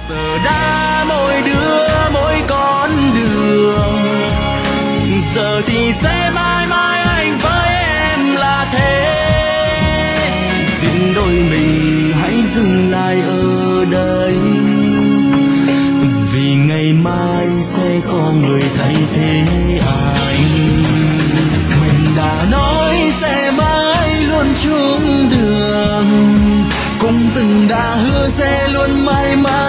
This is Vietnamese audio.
Giờ đã mỗi đứa mỗi con đường, giờ thì sẽ mãi mãi anh với em là thế. Xin đôi mình hãy dừng lại ở đây, vì ngày mai sẽ có người thay thế anh. Mình đã nói sẽ mãi luôn chung đường, cũng từng đã hứa sẽ luôn mãi mãi